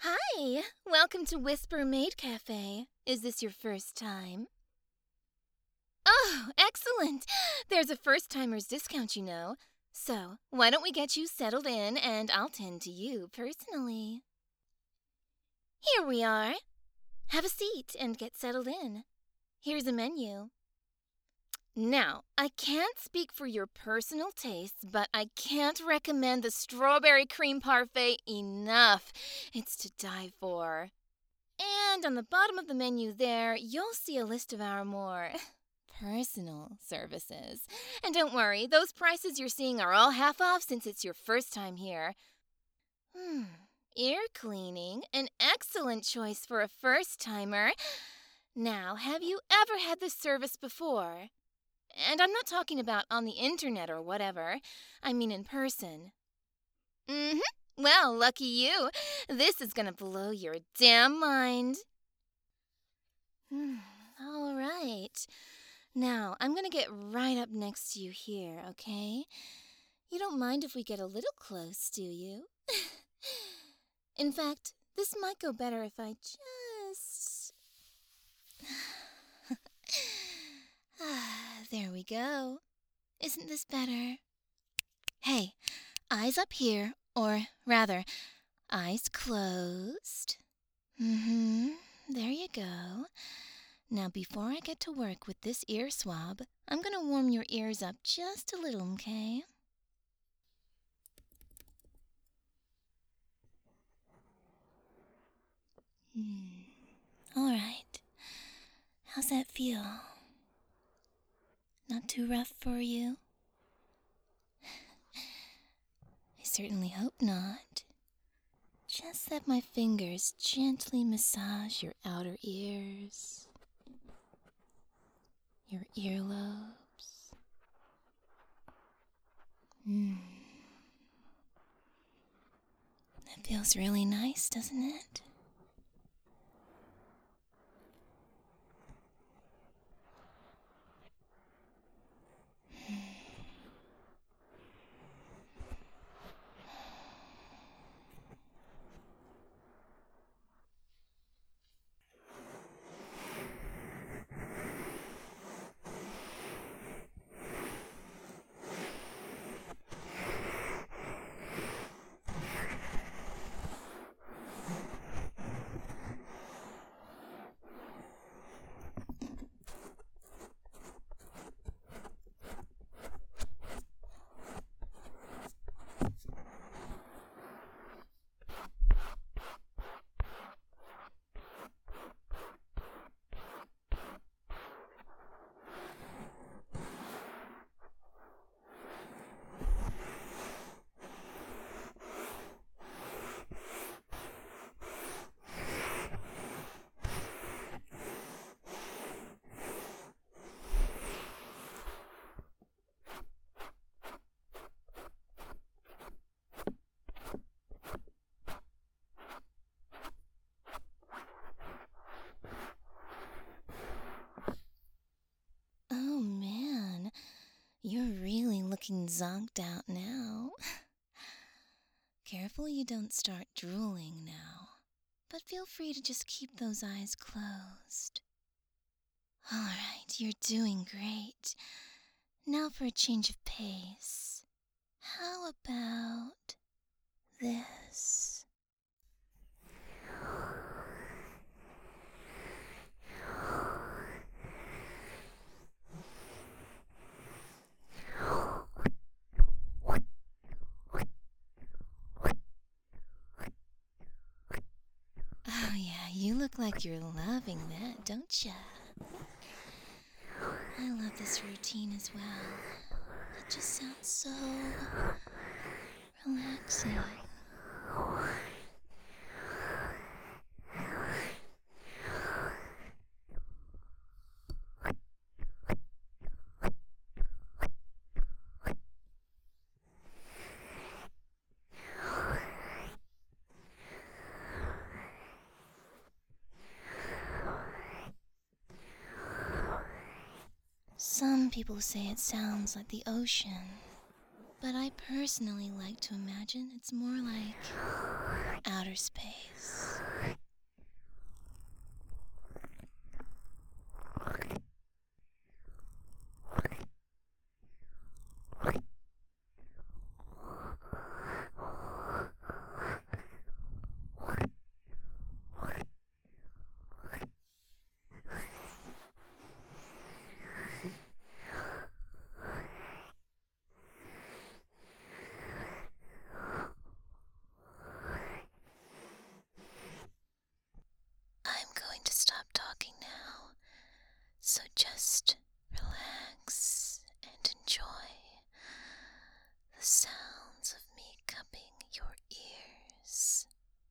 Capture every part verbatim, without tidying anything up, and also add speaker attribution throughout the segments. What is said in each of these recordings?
Speaker 1: Hi, welcome to Whisper Maid Cafe. Is this your first time? Oh, excellent! There's a first-timers discount, you know. So, why don't we get you settled in and I'll tend to you personally. Here we are. Have a seat and get settled in. Here's a menu. Now, I can't speak for your personal tastes, but I can't recommend the strawberry cream parfait enough. It's to die for. And on the bottom of the menu there, you'll see a list of our more personal services. And don't worry, those prices you're seeing are all half off since it's your first time here. Hmm. Ear cleaning, an excellent choice for a first-timer. Now, have you ever had this service before? And I'm not talking about on the internet or whatever. I mean in person. Mm-hmm. Well, lucky you. This is gonna blow your damn mind. All right. Now, I'm gonna get right up next to you here, okay? You don't mind if we get a little close, do you? In fact, this might go better if I just... There we go. Isn't this better? Hey, eyes up here, or rather, eyes closed. Mm-hmm. There you go. Now, before I get to work with this ear swab, I'm going to warm your ears up just a little, okay? Hmm. All right. How's that feel? Not too rough for you? I certainly hope not. Just let my fingers gently massage your outer ears, your earlobes. Hmm. That feels really nice, doesn't it? Oh man, you're really looking zonked out now. Careful you don't start drooling now, but feel free to just keep those eyes closed. All right, you're doing great. Now for a change of pace. How about this? Oh yeah, you look like you're loving that, don't ya? I love this routine as well. It just sounds so relaxing. Some people say it sounds like the ocean, but I personally like to imagine it's more like outer space. So just relax and enjoy the sounds of me cupping your ears.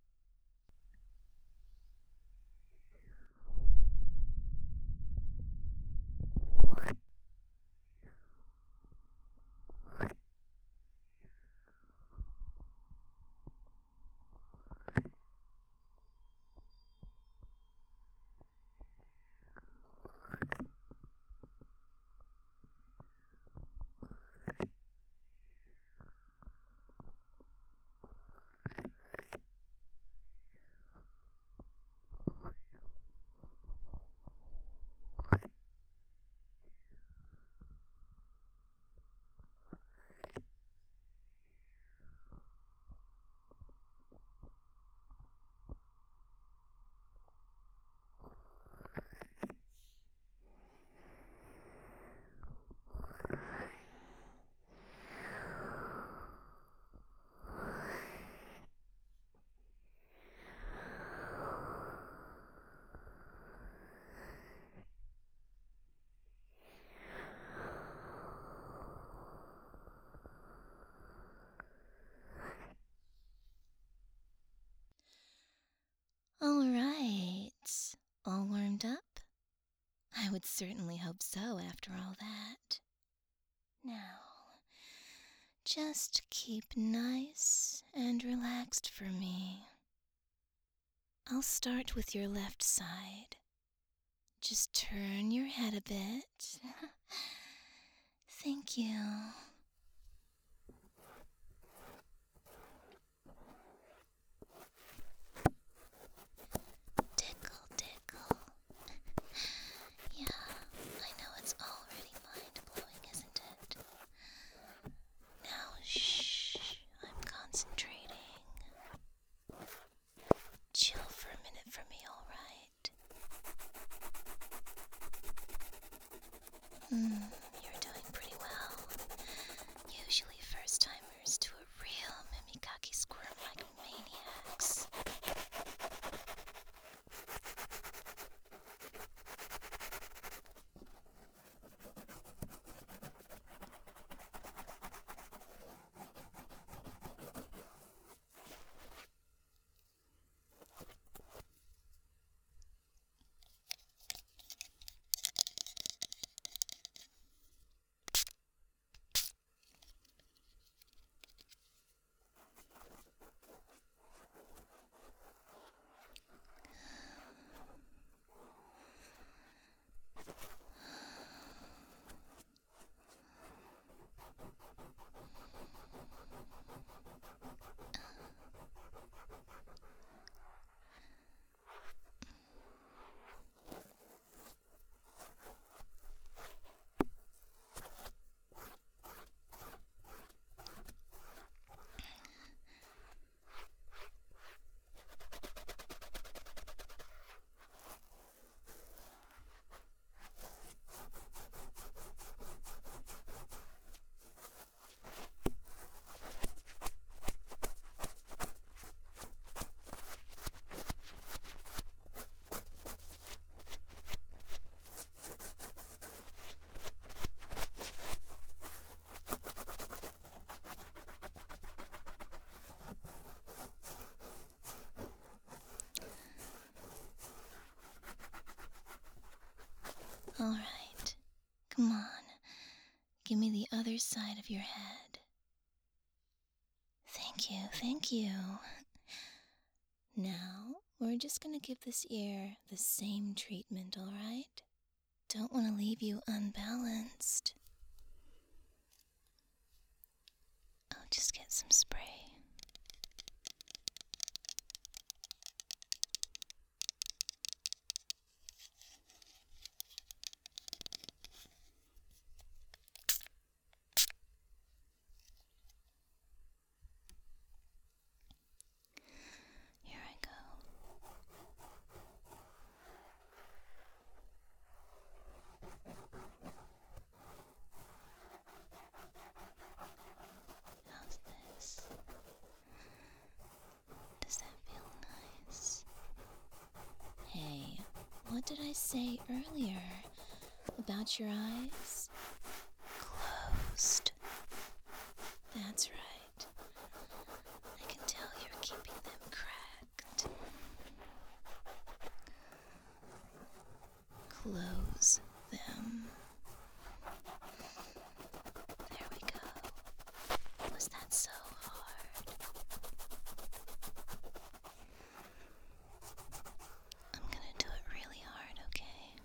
Speaker 1: All right. All warmed up? I would certainly hope so after all that. Now, just keep nice and relaxed for me. I'll start with your left side. Just turn your head a bit. Thank you. Tickle, tickle. Yeah, I know it's already mind-blowing, isn't it? Now, shh, I'm concentrating. Chill for a minute for me, alright? Hmm, you're doing pretty well. Usually first-timers do a real Mimikaki squirm like maniacs. All right, come on. Give me the other side of your head. Thank you, thank you. Now, we're just gonna give this ear the same treatment, all right? Don't want to leave you unbalanced. I'll just get some spray. Here I go. How's this? Does that feel nice? Hey, what did I say earlier? About your eyes? Closed. That's right. I can tell you're keeping them cracked. Close them. There we go. Was that so hard? I'm gonna do it really hard, okay?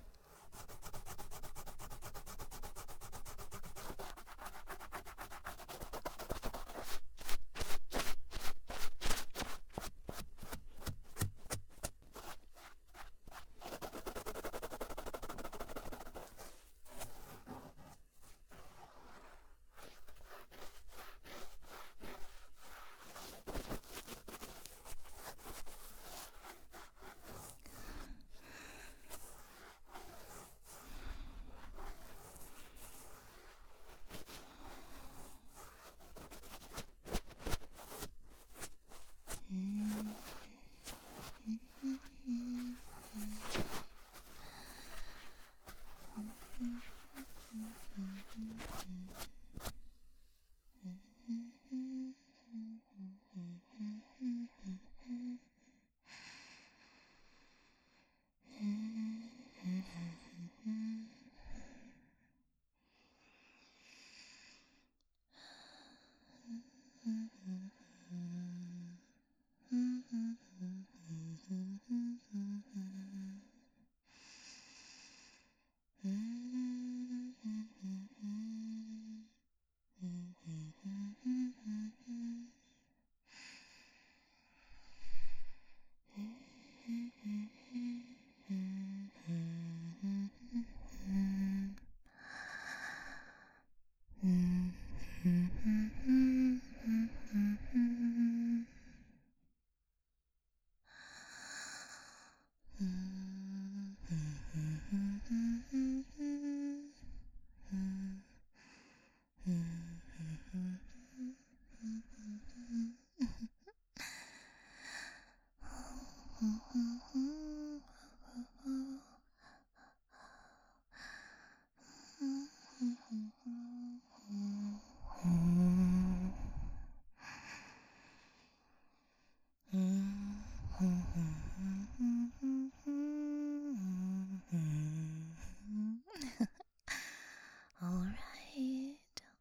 Speaker 1: All right,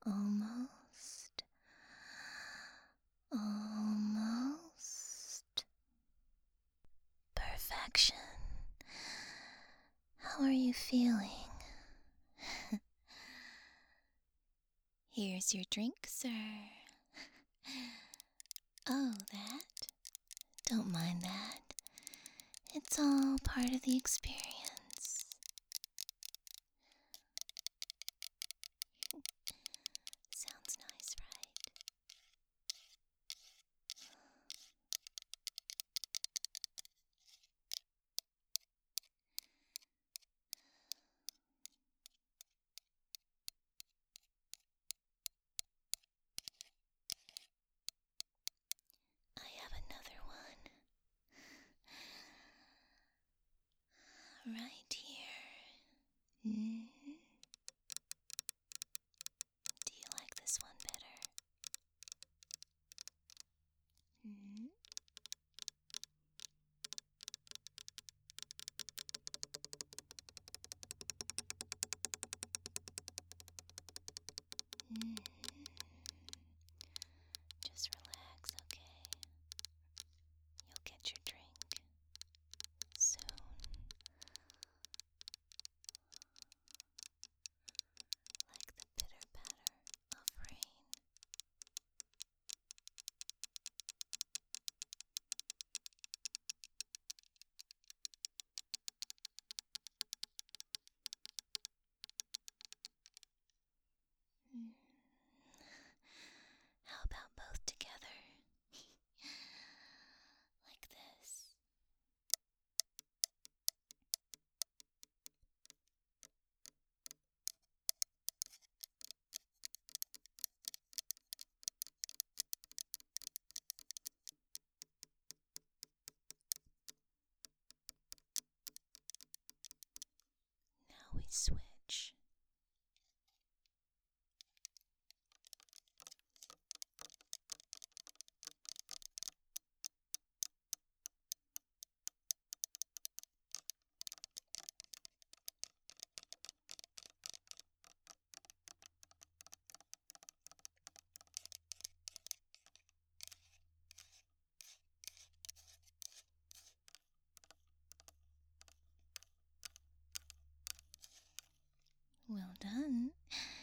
Speaker 1: almost. Almost. Perfection. How are you feeling? Here's your drink, sir. Oh, that? Don't mind that. It's all part of the experience. Sounds nice, right? I have another one. Right here. Mm-hmm. Do you like this one better? Mm-hmm. Mm-hmm. Just relax, okay? You'll get your drink soon. Like the pitter patter of rain. Mm. How about both together? Like this. Now we switch. Well done.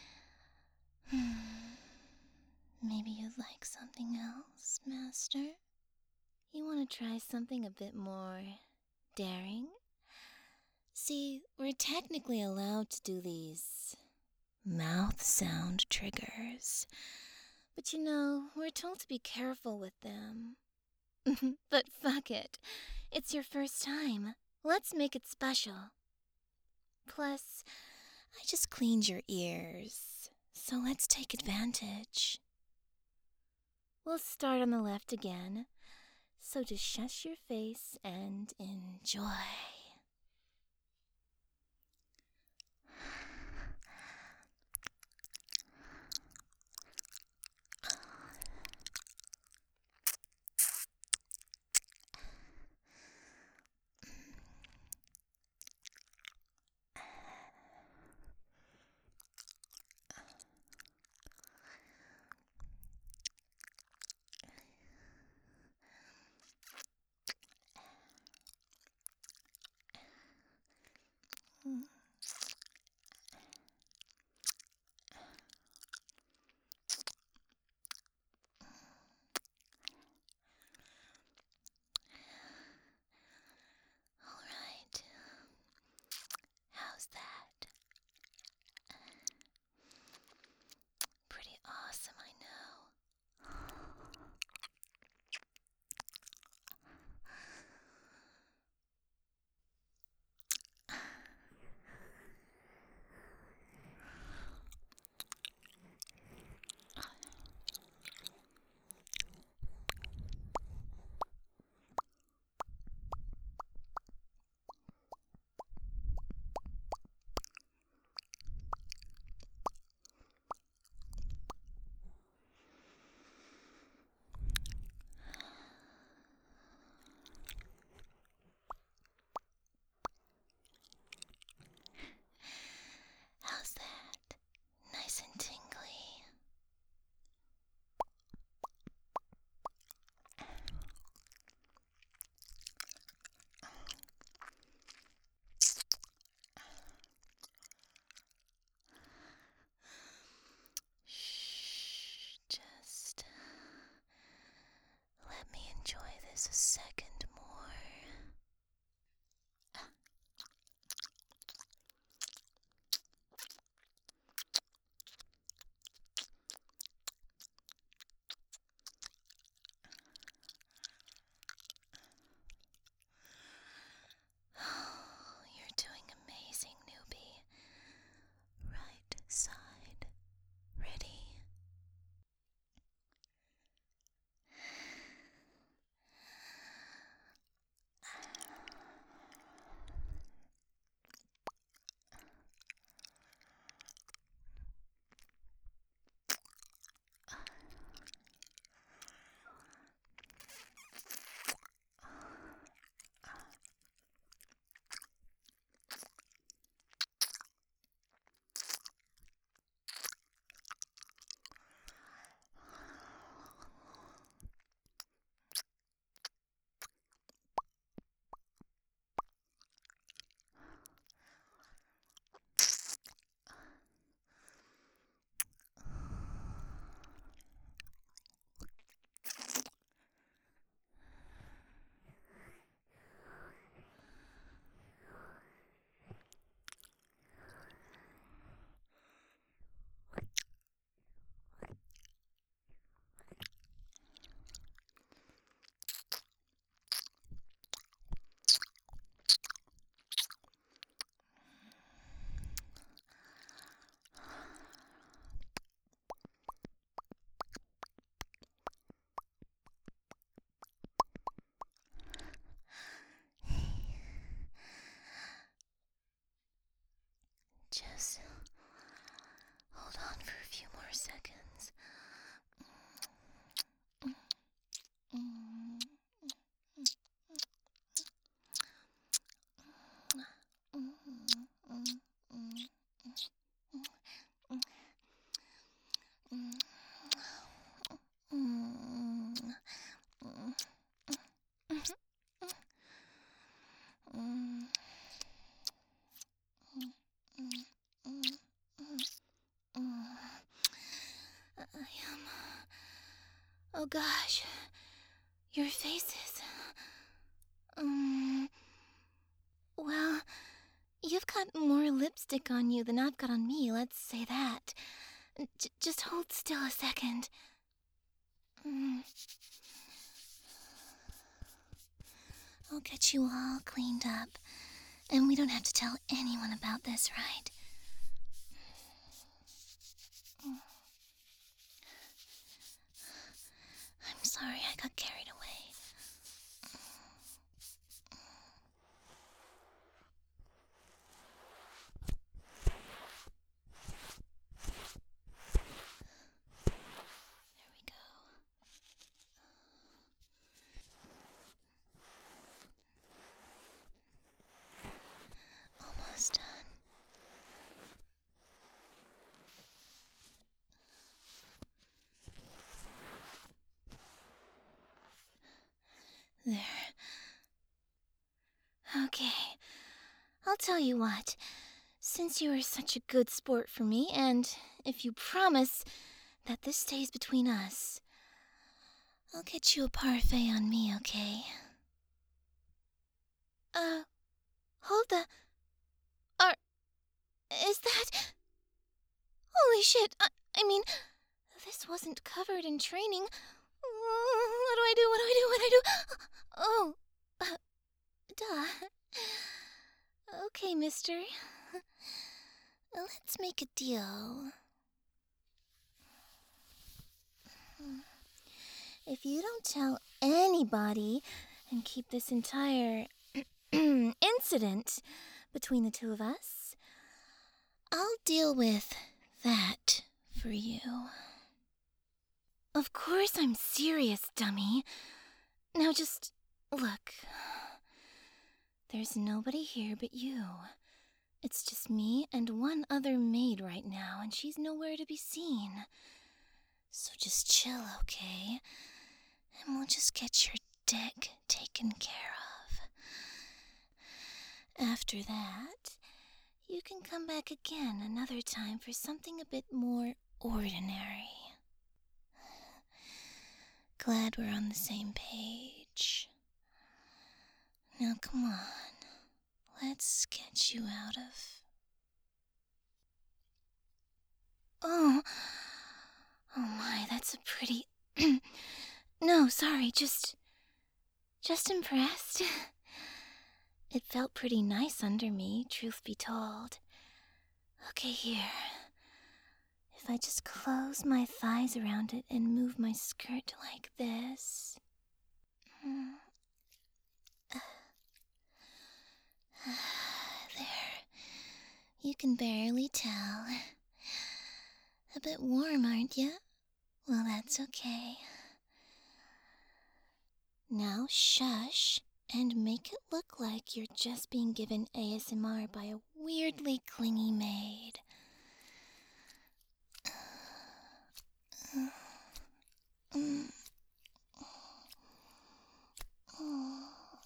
Speaker 1: Maybe you'd like something else, Master? You want to try something a bit more daring? See, we're technically allowed to do these mouth sound triggers. But you know, we're told to be careful with them. But fuck it. It's your first time. Let's make it special. Plus, I just cleaned your ears, so let's take advantage. We'll start on the left again, so just shush your face and enjoy. Alright. How's that? Pretty awesome, I know. How's that? Nice and tingly. Shh, just let me enjoy this a second more. You're doing amazing, newbie. Right side. Ready? Oh gosh. Your faces. Um. Well, you've got more lipstick on you than I've got on me, let's say that. J- just hold still a second. Mm. I'll get you all cleaned up, and we don't have to tell anyone about this, right? I'm sorry I got carried away. There we go. Almost done. There. Okay. I'll tell you what. Since you are such a good sport for me, and if you promise that this stays between us, I'll get you a parfait on me, okay? Uh, hold the... Are... Is that... Holy shit, I, I mean, this wasn't covered in training. What do I do, what do I do, what do I do? Oh, uh, duh. Okay, mister. Let's make a deal. If you don't tell anybody and keep this entire incident between the two of us, I'll deal with that for you. Of course I'm serious, dummy. Now just look. There's nobody here but you. It's just me and one other maid right now, and she's nowhere to be seen. So just chill, okay? And we'll just get your dick taken care of. After that, you can come back again another time for something a bit more ordinary. Glad we're on the same page. Now come on. Let's get you out of... Oh. Oh my, that's a pretty... No, sorry, just... Just impressed. It felt pretty nice under me, truth be told. Okay, here. If I just close my thighs around it and move my skirt like this... There. You can barely tell. A bit warm, aren't you? Well, that's okay. Now shush and make it look like you're just being given A S M R by a weirdly clingy maid. Mm. Oh.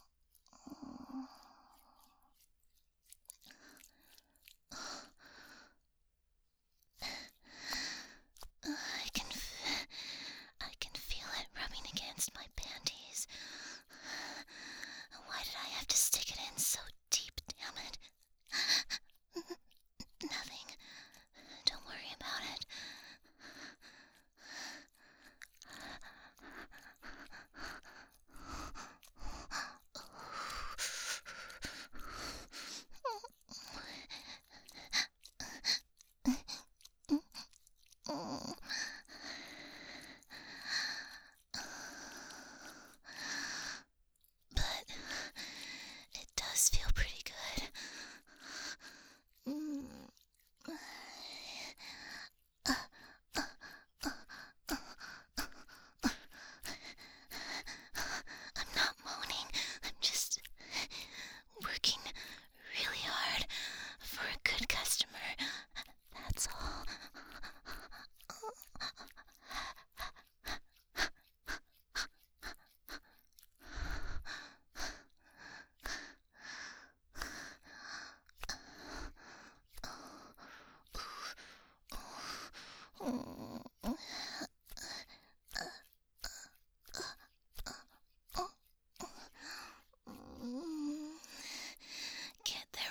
Speaker 1: I can, f- I can feel it rubbing against my panties. Why did I have to stick it in so deep, damn it? Nothing. Don't worry about it.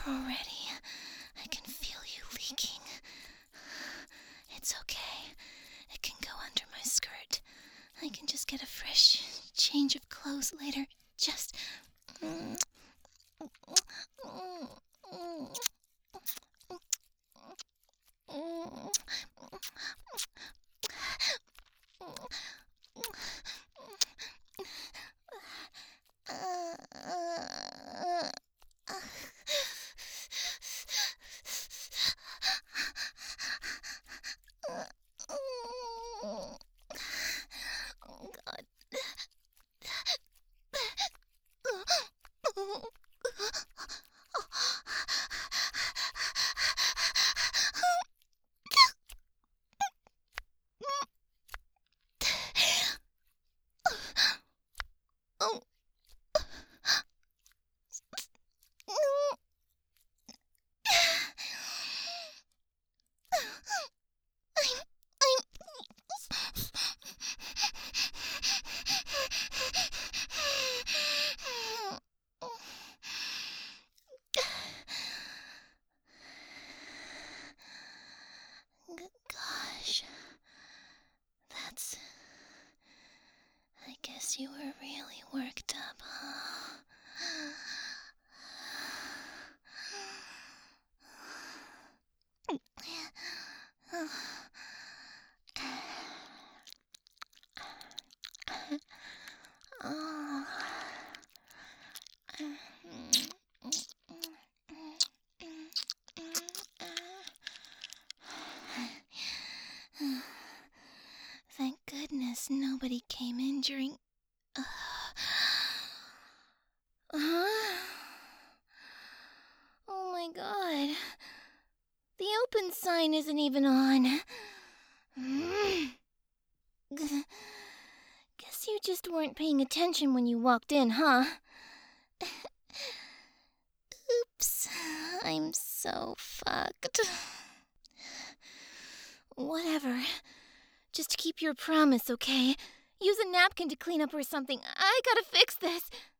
Speaker 1: already. I can feel you leaking. It's okay. It can go under my skirt. I can just get a fresh change of clothes later. Just... Gosh, that's... I guess you were really worked up, huh? Thank goodness nobody came in during... Uh, huh? Oh my god. The open sign isn't even on. Guess you just weren't paying attention when you walked in, huh? Oops. I'm so fucked. Whatever. Just keep your promise, okay? Use a napkin to clean up or something. I gotta fix this.